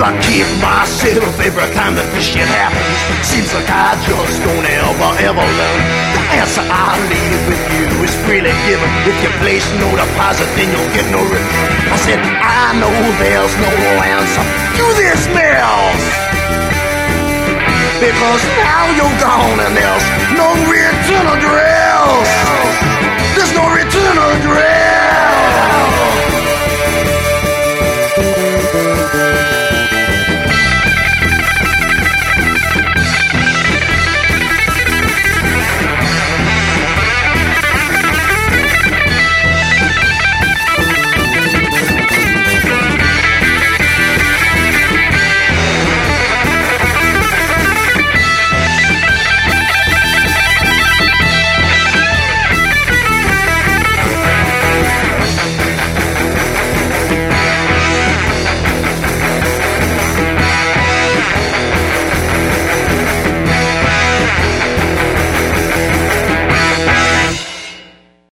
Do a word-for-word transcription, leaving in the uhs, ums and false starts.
I keep myself every time that this shit happens? Seems like I just don't ever, ever learn. The answer I leave with you is freely given. If you place no deposit, then you'll get no return. I said, I know there's no answer to this mess, because now you're gone and there's no return address.